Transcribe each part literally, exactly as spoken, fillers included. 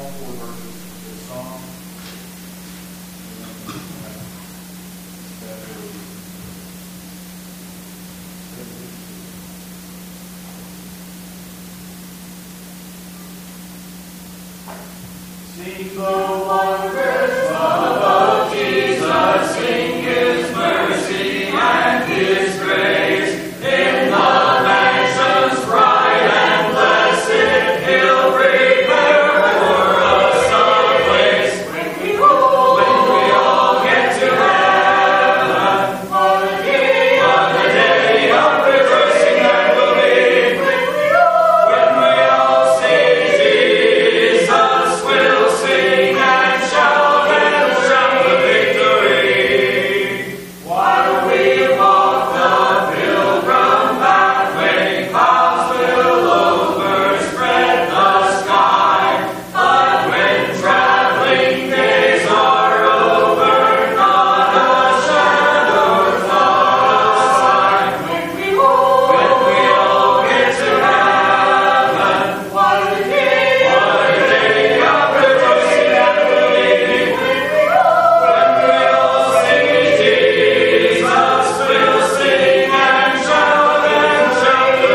all four verses of this song. Sing the wondrous love of Jesus, sing His mercy and His grace. In the mansions bright and blessed, He'll prepare for us a place. When we all, when we all get to heaven, what a day, what a day of rejoicing and belief. When we all, when we all see Jesus, we'll sing and shout and shout the victory. While we walk the pilgrim pathway, clouds will overspread the sky. But when traveling days are over, not a shadow, not a sign. When we all, when we all get to heaven, what a day, what a day of rejoicing and believing. When we all, when we all see Jesus, we'll sing and shout and shout the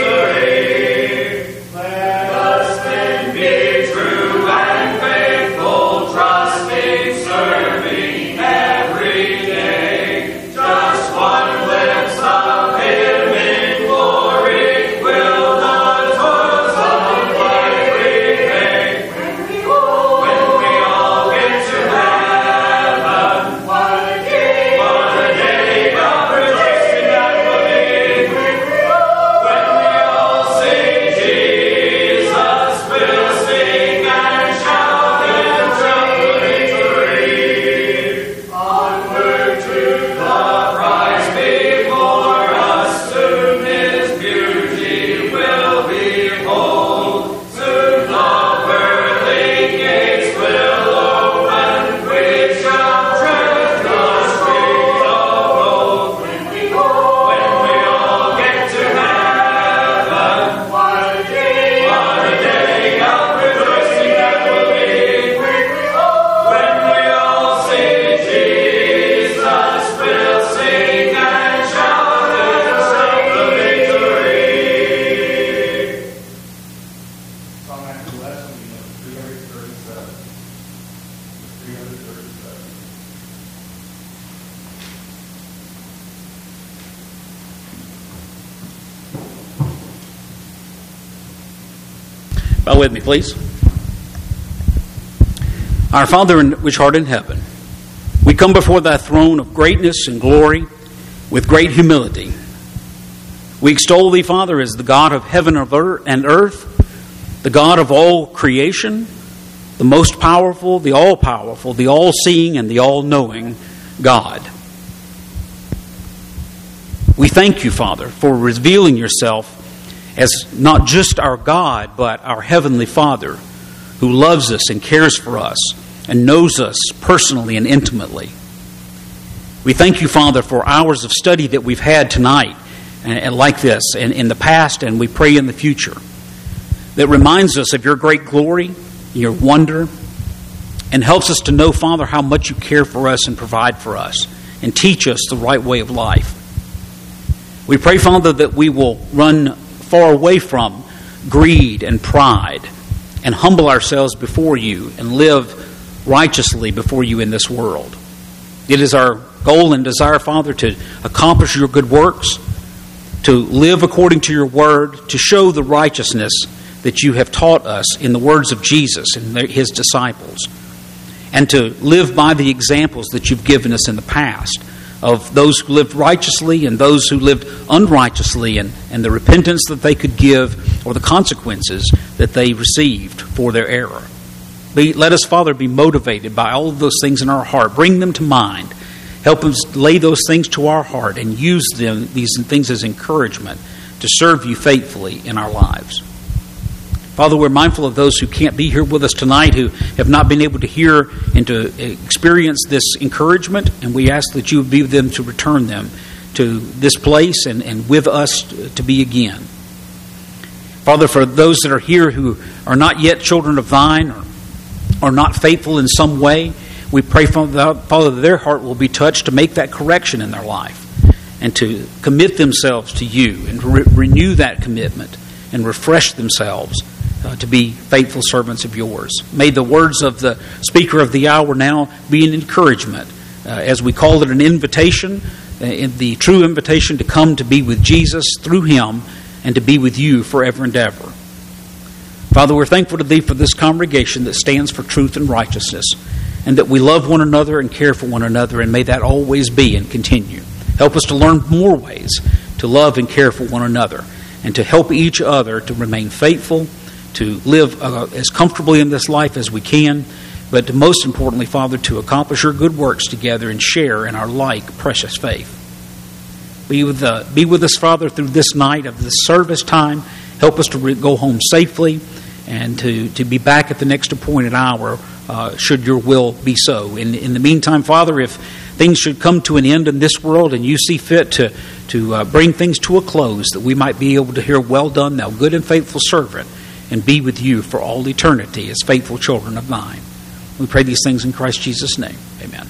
victory. Let us then be true and faithful, trusting, serving every day. Just one glimpse of Him in glory will the toils of life repay. When we all, when we all get to heaven, what a day, what a day of rejoicing and belief. When we all, when we all see Jesus, we'll sing and shout and shout the victory. Onward to the prize before us, soon His beauty will behold. Soon the pearly gates will open, we shall tread the streets of gold. When we all, when we all get to heaven, what a day, what a day of rejoicing and belief. When we all, when we all see Jesus, we'll sing and shout and shout the victory. Song after the lesson, we have three hundred thirty-seven. three hundred thirty-seven. Bow with me, please. Our Father which art in heaven, we come before thy throne of greatness and glory with great humility. We extol thee, Father, as the God of heaven and earth, the God of all creation, the most powerful, the all-powerful, the all-seeing, and the all-knowing God. We thank you, Father, for revealing yourself as not just our God, but our Heavenly Father, who loves us and cares for us and knows us personally and intimately. We thank you, Father, for hours of study that we've had tonight, and, and like this, and in the past, and we pray in the future, that reminds us of your great glory, your wonder, and helps us to know, Father, how much you care for us and provide for us, and teach us the right way of life. We pray, Father, that we will run far away from greed and pride and humble ourselves before you and live righteously before you in this world. It is our goal and desire, Father, to accomplish your good works, to live according to your word, to show the righteousness that you have taught us in the words of Jesus and his disciples, and to live by the examples that you've given us in the past of those who lived righteously and those who lived unrighteously, and, and the repentance that they could give or the consequences that they received for their error. Be, let us, Father, be motivated by all of those things in our heart. Bring them to mind. Help us lay those things to our heart and use them, these things as encouragement to serve you faithfully in our lives. Father, we're mindful of those who can't be here with us tonight, who have not been able to hear and to experience this encouragement, and we ask that you would be with them to return them to this place and, and with us to be again. Father, for those that are here who are not yet children of thine, or are not faithful in some way, we pray, Father, that their heart will be touched to make that correction in their life and to commit themselves to you and re- renew that commitment and refresh themselves uh, to be faithful servants of yours. May the words of the speaker of the hour now be an encouragement, uh, as we call it an invitation, uh, in the true invitation to come to be with Jesus through him and to be with you forever and ever. Father, we're thankful to thee for this congregation that stands for truth and righteousness, and that we love one another and care for one another, and may that always be and continue. Help us to learn more ways to love and care for one another, and to help each other to remain faithful, to live uh, as comfortably in this life as we can, but to, most importantly, Father, to accomplish your good works together and share in our like precious faith. Be with, uh, be with us, Father, through this night of this service time. Help us to re- go home safely and to, to be back at the next appointed hour, uh, should your will be so. In, in the meantime, Father, if things should come to an end in this world and you see fit to, to uh, bring things to a close, that we might be able to hear, well done, thou good and faithful servant, and be with you for all eternity as faithful children of thine. We pray these things in Christ Jesus' name. Amen.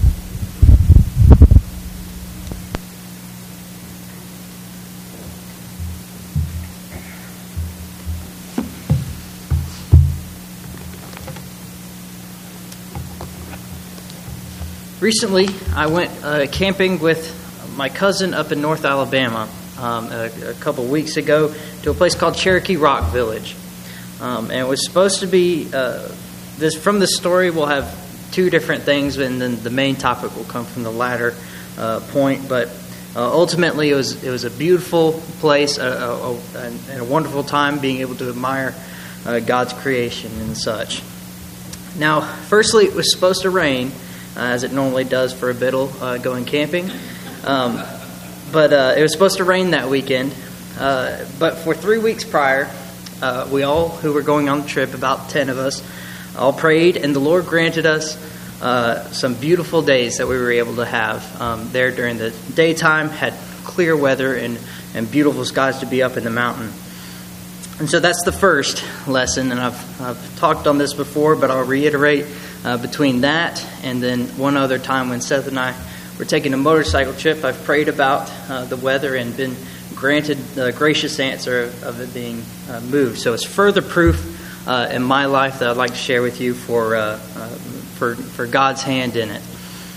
Recently, I went uh, camping with my cousin up in North Alabama um, a, a couple weeks ago to a place called Cherokee Rock Village. Um, and it was supposed to be, uh, this from this story we'll have two different things, and then the main topic will come from the latter uh, point. But uh, ultimately, it was it was a beautiful place, a, a, a, and a wonderful time being able to admire uh, God's creation and such. Now, firstly, it was supposed to rain, Uh, as it normally does for a Biddle uh, going camping. Um, but uh, it was supposed to rain that weekend. Uh, but for three weeks prior, uh, we all who were going on the trip, about ten of us, all prayed, and the Lord granted us uh, some beautiful days that we were able to have um, there during the daytime, had clear weather and, and beautiful skies to be up in the mountain. And so that's the first lesson, and I've, I've talked on this before, but I'll reiterate. Uh, between that and then one other time when Seth and I were taking a motorcycle trip, I've prayed about uh, the weather and been granted the gracious answer of, of it being uh, moved. So it's further proof uh, in my life that I'd like to share with you for uh, uh, for, for God's hand in it.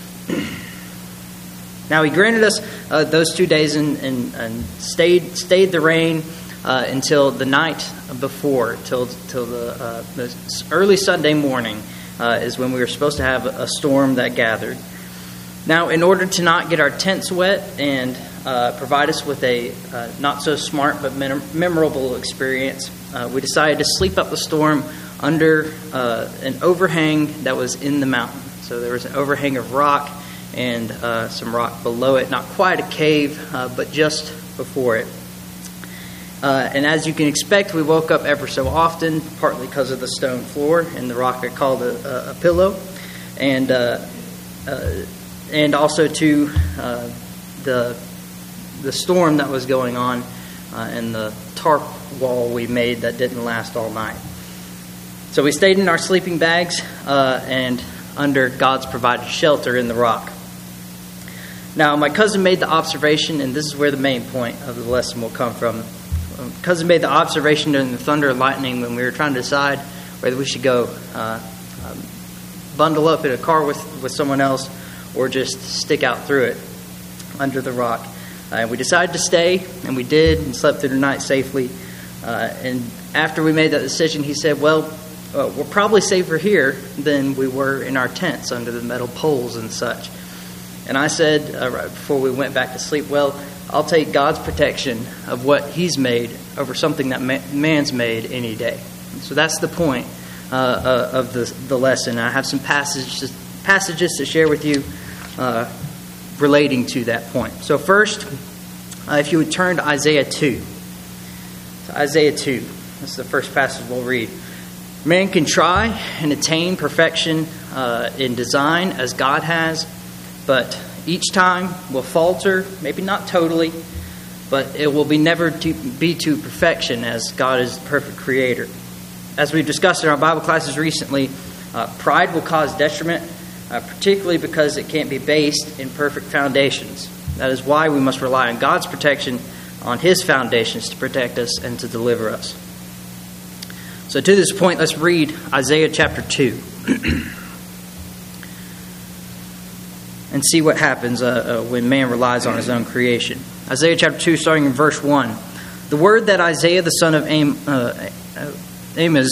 Now, He granted us uh, those two days and, and, and stayed stayed the rain uh, until the night before, till till the, uh, the early Sunday morning. Uh, is when we were supposed to have a storm that gathered. Now, in order to not get our tents wet and uh, provide us with a uh, not so smart but mem- memorable experience, uh, we decided to sleep up the storm under uh, an overhang that was in the mountain. So there was an overhang of rock and uh, some rock below it, not quite a cave, uh, but just before it. Uh, and as you can expect, we woke up ever so often, partly because of the stone floor and the rock I called a, a, a pillow, and uh, uh, and also to uh, the the storm that was going on uh, and the tarp wall we made that didn't last all night. So we stayed in our sleeping bags uh, and under God's provided shelter in the rock. Now, my cousin made the observation, and this is where the main point of the lesson will come from. Cousin made the observation during the thunder and lightning when we were trying to decide whether we should go uh, um, bundle up in a car with, with someone else or just stick out through it under the rock. Uh, we decided to stay, and we did, and slept through the night safely. Uh, and after we made that decision, he said, well, uh, we're probably safer here than we were in our tents under the metal poles and such. And I said, uh, right before we went back to sleep, well, I'll take God's protection of what He's made over something that man's made any day. So that's the point uh, uh, of the, the lesson. I have some passages passages to share with you uh, relating to that point. So first, uh, if you would turn to Isaiah two. So Isaiah two. That's the first passage we'll read. Man can try and attain perfection uh, in design as God has, but each time will falter, maybe not totally, but it will be never to be to perfection as God is the perfect creator. As we've discussed in our Bible classes recently, Uh, pride will cause detriment, uh, particularly because it can't be based in perfect foundations. That is why we must rely on God's protection, on His foundations to protect us and to deliver us. So to this point, let's read Isaiah chapter two and see what happens uh, uh, when man relies on his own creation. Isaiah chapter two, starting in verse one. The word that Isaiah the son of Am, uh, Amos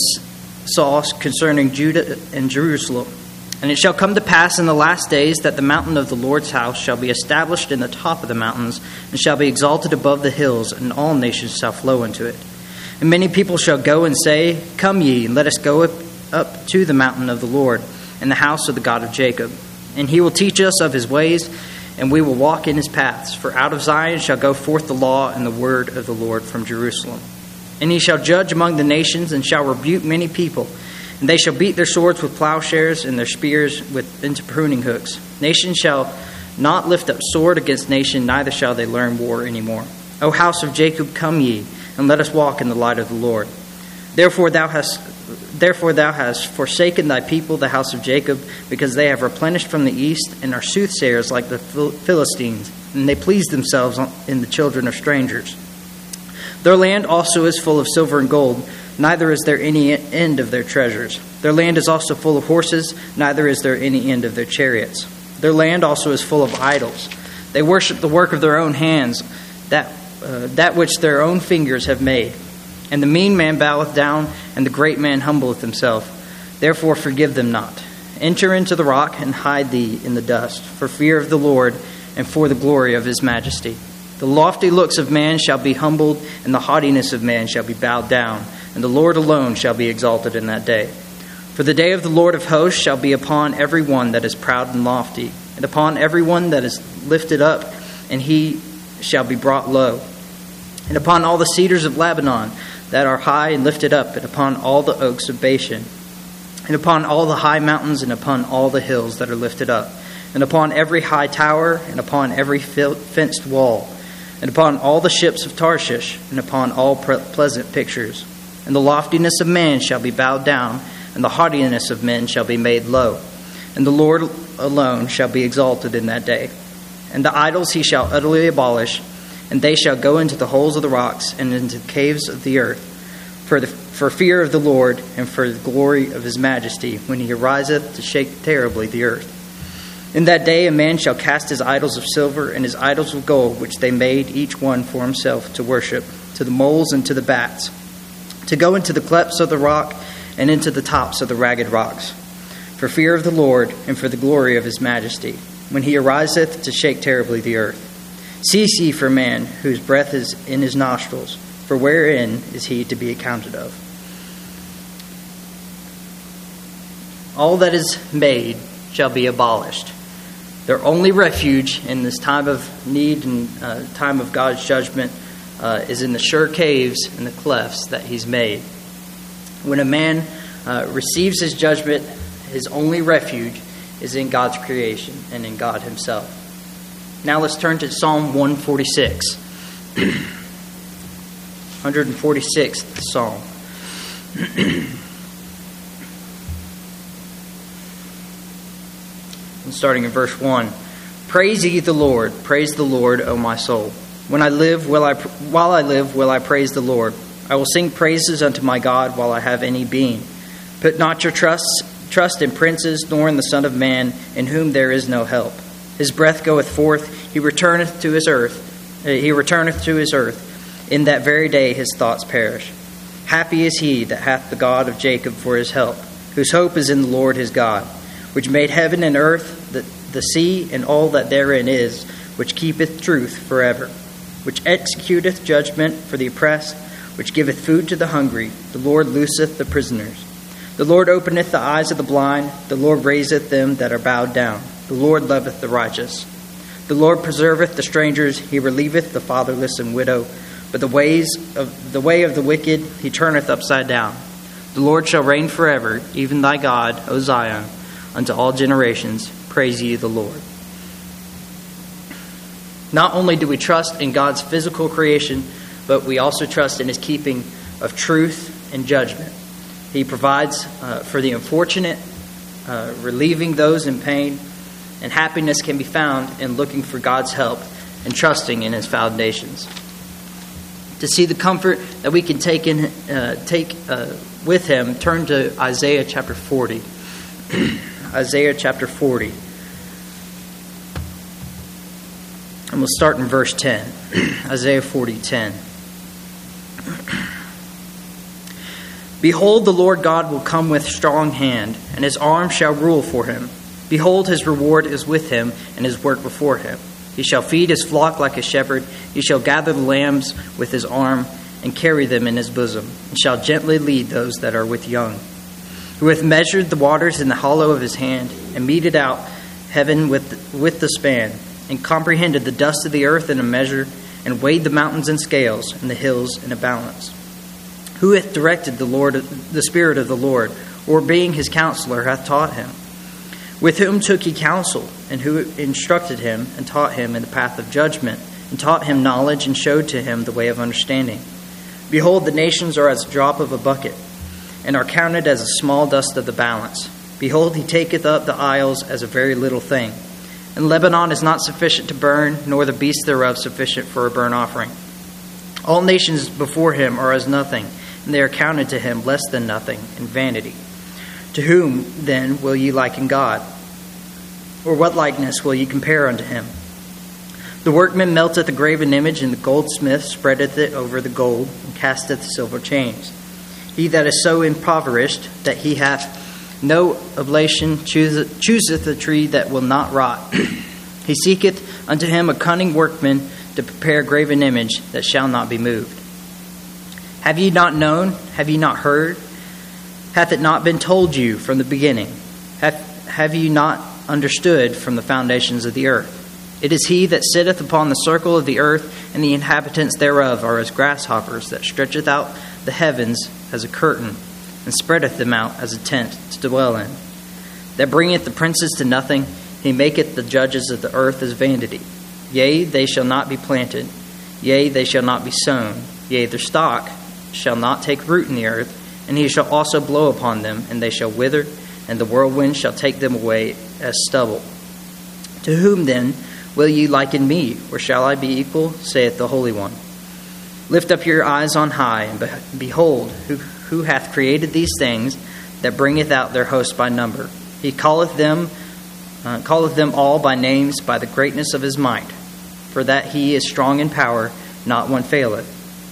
saw concerning Judah and Jerusalem. And it shall come to pass in the last days that the mountain of the Lord's house shall be established in the top of the mountains, and shall be exalted above the hills, and all nations shall flow into it. And many people shall go and say, Come ye, and let us go up, up to the mountain of the Lord, and the house of the God of Jacob. And he will teach us of his ways, and we will walk in his paths. For out of Zion shall go forth the law and the word of the Lord from Jerusalem. And he shall judge among the nations, and shall rebuke many people. And they shall beat their swords with plowshares, and their spears with into pruning hooks. Nation shall not lift up sword against nation, neither shall they learn war any more. O house of Jacob, come ye, and let us walk in the light of the Lord. Therefore thou hast therefore thou hast forsaken thy people, the house of Jacob, because they have replenished from the east, and are soothsayers like the Philistines, and they please themselves in the children of strangers. Their land also is full of silver and gold, neither is there any end of their treasures. Their land is also full of horses, neither is there any end of their chariots. Their land also is full of idols. They worship the work of their own hands, that uh, that which their own fingers have made. And the mean man boweth down, and the great man humbleth himself. Therefore forgive them not. Enter into the rock, and hide thee in the dust, for fear of the Lord, and for the glory of his majesty. The lofty looks of man shall be humbled, and the haughtiness of man shall be bowed down, and the Lord alone shall be exalted in that day. For the day of the Lord of hosts shall be upon every one that is proud and lofty, and upon every one that is lifted up, and he shall be brought low. And upon all the cedars of Lebanon that are high and lifted up, and upon all the oaks of Bashan, and upon all the high mountains, and upon all the hills that are lifted up, and upon every high tower, and upon every fenced wall, and upon all the ships of Tarshish, and upon all pleasant pictures. And the loftiness of man shall be bowed down, and the haughtiness of men shall be made low. And the Lord alone shall be exalted in that day. And the idols he shall utterly abolish, and they shall go into the holes of the rocks, and into the caves of the earth, for the for fear of the Lord, and for the glory of his majesty, when he ariseth to shake terribly the earth. In that day a man shall cast his idols of silver, and his idols of gold, which they made each one for himself to worship, to the moles and to the bats, to go into the clefts of the rock, and into the tops of the ragged rocks, for fear of the Lord, and for the glory of his majesty, when he ariseth to shake terribly the earth. Cease ye for man, whose breath is in his nostrils, for wherein is he to be accounted of? All that is made shall be abolished. Their only refuge in this time of need and uh, time of God's judgment uh, is in the sure caves and the clefts that he's made. When a man uh, receives his judgment, his only refuge is in God's creation and in God himself. Now let's turn to Psalm one forty-six. one forty-sixth Psalm. And starting in verse one. Praise ye the Lord, praise the Lord, O my soul. When I live, will I while I live, will I praise the Lord. I will sing praises unto my God while I have any being. Put not your trust trust in princes, nor in the Son of Man, in whom there is no help. His breath goeth forth, he returneth to his earth. He returneth to his earth. In that very day his thoughts perish. Happy is he that hath the God of Jacob for his help, whose hope is in the Lord his God, which made heaven and earth, the, the sea, and all that therein is, which keepeth truth forever, which executeth judgment for the oppressed, which giveth food to the hungry. The Lord looseth the prisoners. The Lord openeth the eyes of the blind. The Lord raiseth them that are bowed down. The Lord loveth the righteous. The Lord preserveth the strangers. He relieveth the fatherless and widow. But the ways of the way of the wicked he turneth upside down. The Lord shall reign forever, even thy God, O Zion, unto all generations. Praise ye the Lord. Not only do we trust in God's physical creation, but we also trust in his keeping of truth and judgment. He provides uh, for the unfortunate uh, relieving those in pain, and happiness can be found in looking for God's help and trusting in His foundations. To see the comfort that we can take in, uh, take uh, with Him, turn to Isaiah chapter forty. Isaiah chapter forty. And we'll start in verse ten. Isaiah forty, ten. Behold, the Lord God will come with strong hand, and His arm shall rule for Him. Behold, His reward is with Him, and His work before Him. He shall feed His flock like a shepherd. He shall gather the lambs with His arm, and carry them in His bosom, and shall gently lead those that are with young. Who hath measured the waters in the hollow of His hand, and meted out heaven with, with the span, and comprehended the dust of the earth in a measure, and weighed the mountains in scales, and the hills in a balance. Who hath directed the Lord, the Spirit of the Lord, or being His counselor hath taught Him? With whom took He counsel, and who instructed Him, and taught Him in the path of judgment, and taught Him knowledge, and showed to Him the way of understanding? Behold, the nations are as a drop of a bucket, and are counted as a small dust of the balance. Behold, He taketh up the isles as a very little thing. And Lebanon is not sufficient to burn, nor the beasts thereof sufficient for a burnt offering. All nations before Him are as nothing, and they are counted to Him less than nothing, in vanity. To whom, then, will ye liken God? Or what likeness will ye compare unto Him? The workman melteth the graven image, and the goldsmith spreadeth it over the gold, and casteth silver chains. He that is so impoverished that he hath no oblation chooseth, chooseth a tree that will not rot. He seeketh unto him a cunning workman to prepare a graven image that shall not be moved. Have ye not known? Have ye not heard? Hath it not been told you from the beginning? Have, have ye not understood from the foundations of the earth? It is He that sitteth upon the circle of the earth, and the inhabitants thereof are as grasshoppers, that stretcheth out the heavens as a curtain, and spreadeth them out as a tent to dwell in. That bringeth the princes to nothing, He maketh the judges of the earth as vanity. Yea, they shall not be planted. Yea, they shall not be sown. Yea, their stock shall not take root in the earth, and He shall also blow upon them, and they shall wither, and the whirlwind shall take them away as stubble. To whom then will ye liken me, or shall I be equal, saith the Holy One? Lift up your eyes on high, and behold, who, who hath created these things, that bringeth out their host by number. He calleth them, uh, calleth them all by names, by the greatness of His might. For that He is strong in power, not one faileth.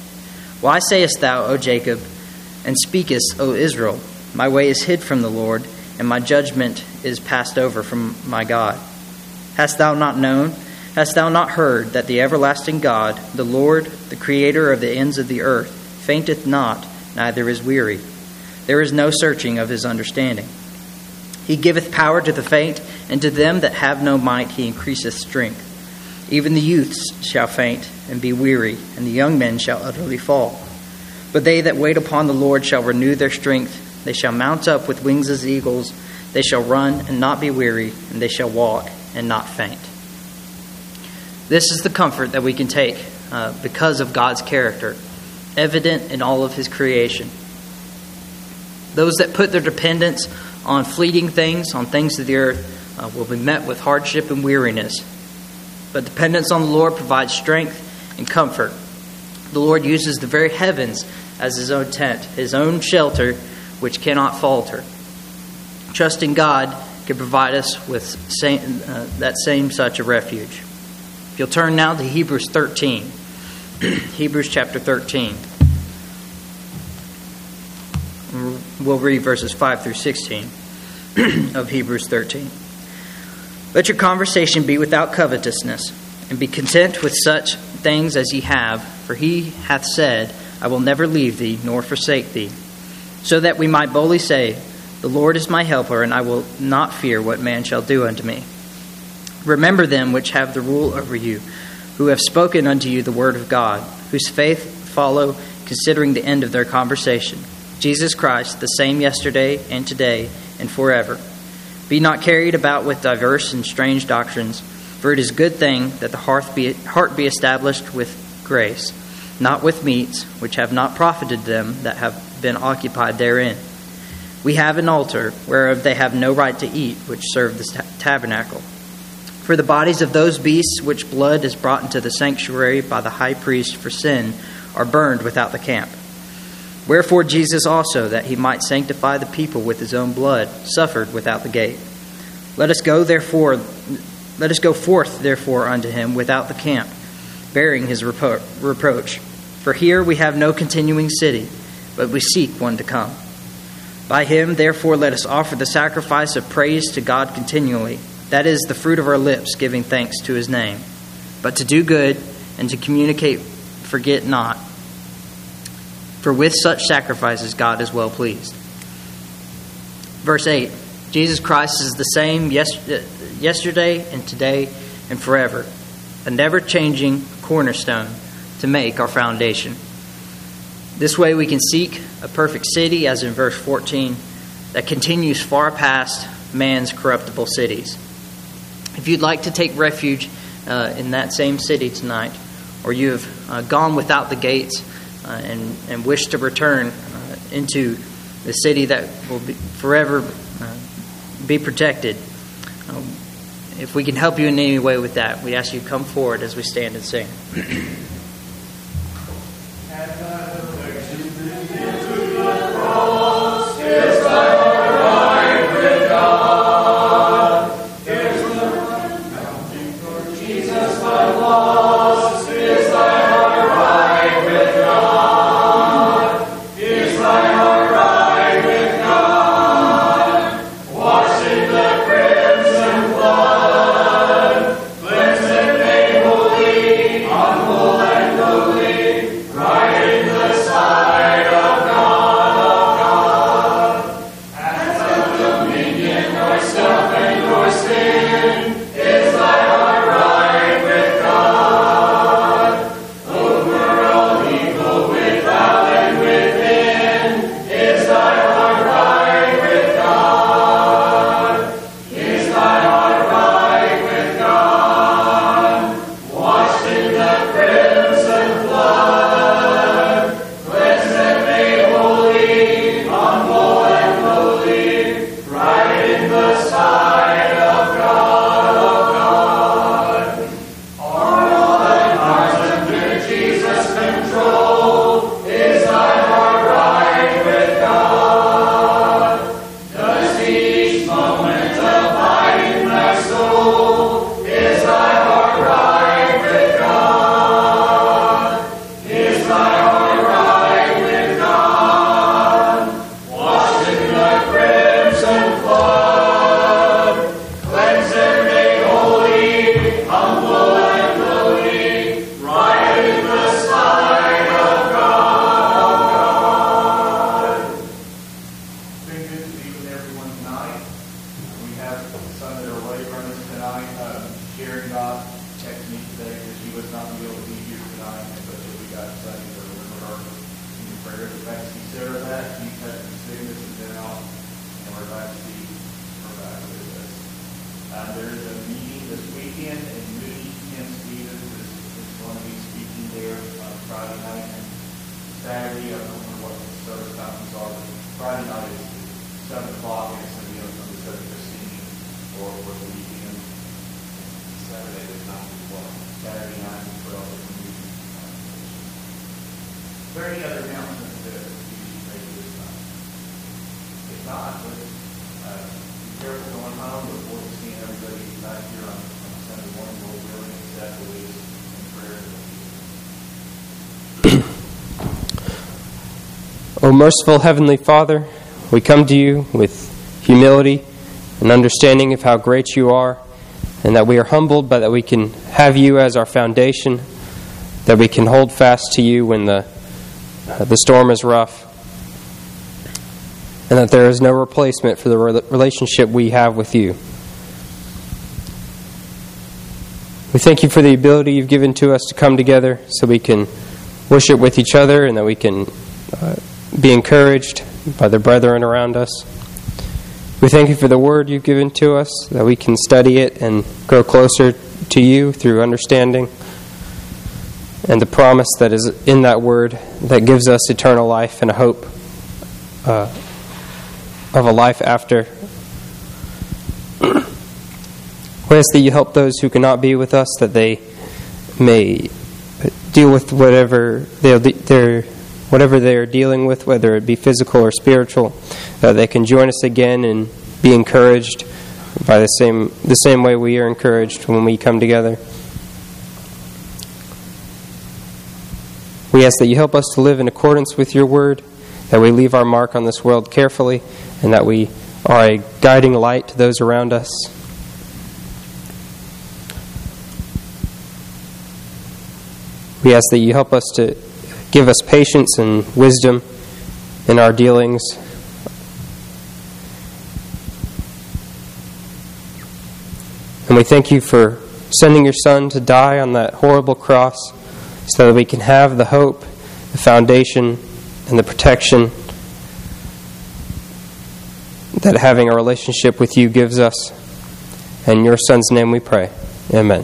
Why sayest thou, O Jacob, and speakest, O Israel, my way is hid from the Lord, and my judgment is passed over from my God? Hast thou not known? Hast thou not heard that the everlasting God, the Lord, the Creator of the ends of the earth, fainteth not, neither is weary? There is no searching of His understanding. He giveth power to the faint, and to them that have no might He increaseth strength. Even the youths shall faint and be weary, and the young men shall utterly fall. But they that wait upon the Lord shall renew their strength. They shall mount up with wings as eagles. They shall run and not be weary, and they shall walk and not faint. This is the comfort that we can take uh, because of God's character, evident in all of His creation. Those that put their dependence on fleeting things, on things of the earth, uh, will be met with hardship and weariness. But dependence on the Lord provides strength and comfort. The Lord uses the very heavens as His own tent, His own shelter, which cannot falter. Trusting God can provide us with same, uh, that same such a refuge. If you'll turn now to Hebrews thirteen. Hebrews chapter thirteen. We'll read verses five through sixteen of Hebrews thirteen. Let your conversation be without covetousness, and be content with such things as ye have, for He hath said, I will never leave thee nor forsake thee, so that we might boldly say, the Lord is my helper, and I will not fear what man shall do unto me. Remember them which have the rule over you, who have spoken unto you the word of God, whose faith follow, considering the end of their conversation. Jesus Christ, the same yesterday and today and forever. Be not carried about with diverse and strange doctrines, for it is a good thing that the heart be, heart be established with grace, not with meats, which have not profited them that have been occupied therein. We have an altar, whereof they have no right to eat, which serve the tabernacle. For the bodies of those beasts which blood is brought into the sanctuary by the high priest for sin are burned without the camp. Wherefore Jesus also, that he might sanctify the people with his own blood, suffered without the gate. Let us go therefore, let us go forth therefore unto him without the camp, bearing his repro- reproach. For here we have no continuing city, but we seek one to come. By him therefore let us offer the sacrifice of praise to God continually, that is the fruit of our lips, giving thanks to his name. But to do good and to communicate, forget not. For with such sacrifices God is well pleased. Verse eight. Jesus Christ is the same yesterday and today and forever, a never-changing cornerstone to make our foundation. This way we can seek a perfect city, as in verse fourteen, that continues far past man's corruptible cities. If you'd like to take refuge uh, in that same city tonight, or you have uh, gone without the gates uh, and, and wish to return uh, into the city that will be forever uh, be protected, um, if we can help you in any way with that, we ask you to come forward as we stand and sing. O merciful Heavenly Father, we come to you with humility and understanding of how great you are, and that we are humbled by that we can have you as our foundation, that we can hold fast to you when the uh, the storm is rough, and that there is no replacement for the re- relationship we have with you. We thank you for the ability you've given to us to come together so we can worship with each other, and that we can uh, be encouraged by the brethren around us. We thank you for the word you've given to us, that we can study it and grow closer to you through understanding, and the promise that is in that word that gives us eternal life and a hope uh, of a life after. We ask that you help those who cannot be with us, that they may deal with whatever they're, they're whatever they are dealing with, whether it be physical or spiritual. That they can join us again and be encouraged by the same the same way we are encouraged when we come together. We ask that you help us to live in accordance with your word, that we leave our mark on this world carefully, and that we are a guiding light to those around us. We ask that you help us to give us patience and wisdom in our dealings. And we thank you for sending your Son to die on that horrible cross so that we can have the hope, the foundation, and the protection that having a relationship with you gives us. In your Son's name we pray. Amen.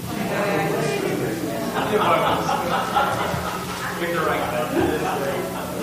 Pick the right one.